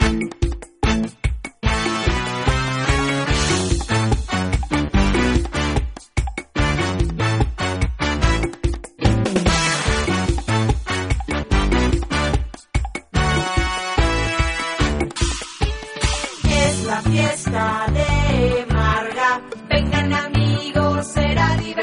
Es la fiesta de Marga, vengan amigos, será divertido.